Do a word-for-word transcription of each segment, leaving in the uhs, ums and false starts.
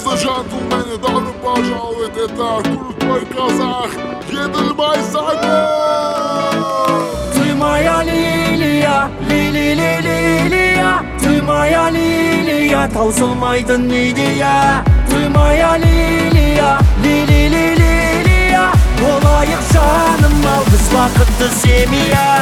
and gentlemen, добро пожаловать, это крутой казах Еделбайсако. Ты моя лилия, ли-ли-ли-лилия, ты моя лилия, таусылмайтын идея. Ты моя лилия, ли-ли-ли-лилия, болайық жаным ал біз бақытты семья.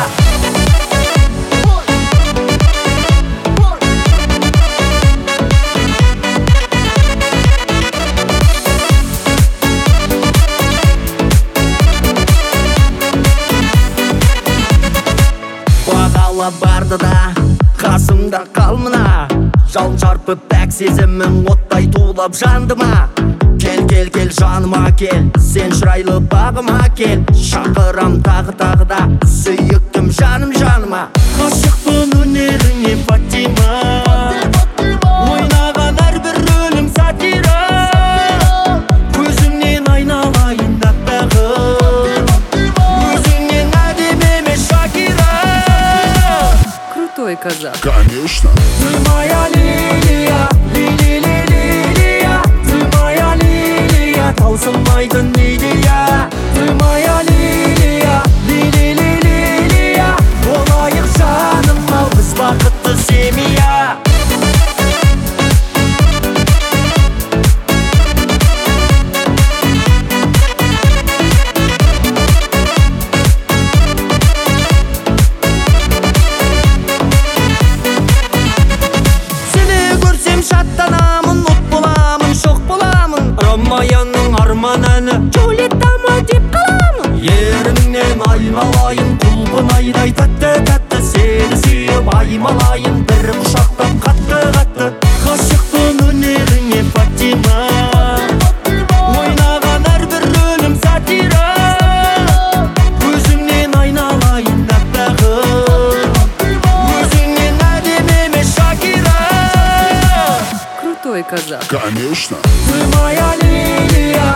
Бағала барды да қасымда қал мына, жалын шарпып пәк сезімің оттай тулап жанды ма. Кел кел кел жаныма кел, сен шырайлы бағыма кел, шақырам тағы тағы да сүйіктім жаным жаныма. Ғашықпын өнеріңе Фатима, ойнаған әрбір рөлің сатира, көзіңнен айналайын аппағым, өзіңнен әдемі емес Шакира. Крутой казах. Конечно. Ты моя лилия, ли-ли-ли-лилия, ты моя лилия, таусылмайтын идея. Ты моя лилия, ли-ли-ли-лилия, болайық жаным ал біз бақытты семья. Шаттанамын, от боламын, шоқ боламын, Ромайаның арман әні Джулиеттама деп қаламын. Еріңнен айналайын, құлбын айдай тәтті-тәтті, сені сүйіп аймалайын, бір құшақтап қатты-қатты. Ғашықпын өнеріңе Фатима, ойнаған әрбір рөлім сатира, көзіңнен айналайын аппағым, өзіңнен әдемі емес Шакира. Крутой казах. Конечно. Ты моя лилия,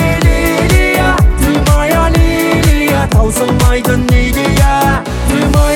ли-ли-ли-лилия, ты моя лилия, таусылмайтын идея. Ты моя